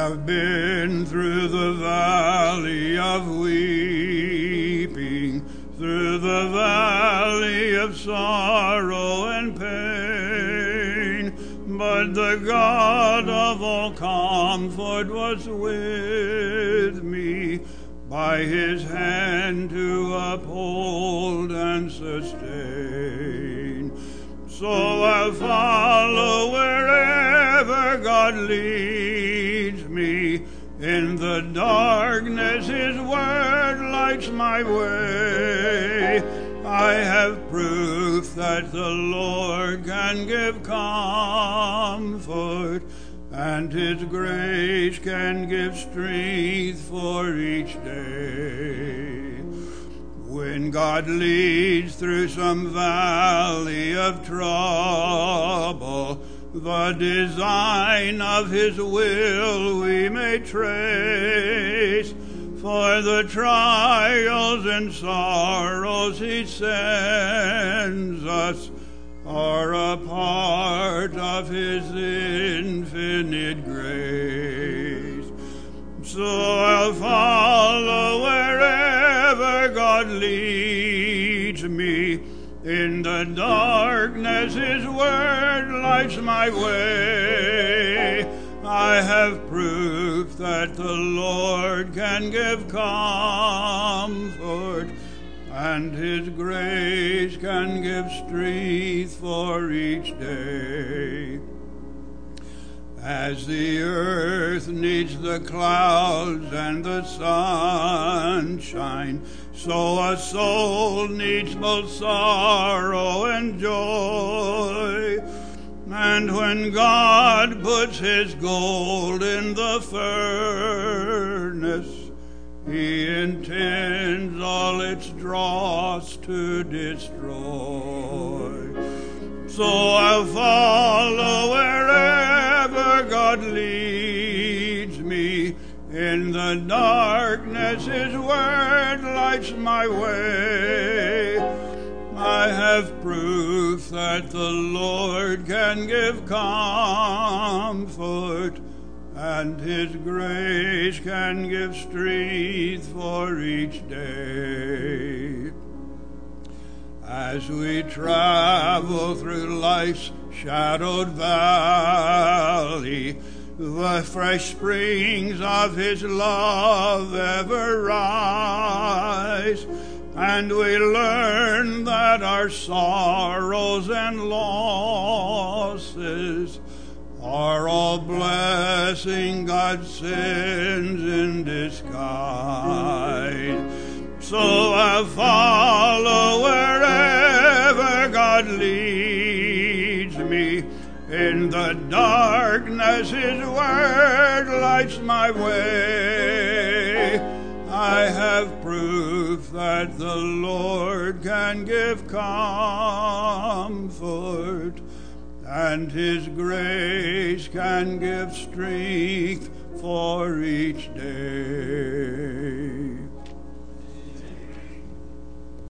have been through the valley of weeping, through the valley of sorrow and pain, but the God of all comfort was with me, by his hand to uphold and sustain. So I'll follow wherever God leads me. In the darkness his word lights my way. I have proof that the Lord can give comfort, and his grace can give strength for each day. When God leads through some valley of trouble, the design of his will we may trace. For the trials and sorrows he sends us are a part of his infinite grace. So I'll follow wherever God leads me. In the darkness his word lights my way. I have proof that the Lord can give comfort, and his grace can give strength for each day. As the earth needs the clouds and the sunshine, so a soul needs both sorrow and joy. And when God puts his gold in the furnace, he intends all its dross to destroy. So I'll follow wherever God leads me. In the darkness his word lights my way. I have proof that the Lord can give comfort, and his grace can give strength for each day. As we travel through life's shadowed valley, the fresh springs of his love ever rise, and we learn that our sorrows and losses are all blessing God sends in disguise. So I'll follow wherever God leads me. In the darkness his word lights my way. I have proof that the Lord can give comfort, and his grace can give strength for each day.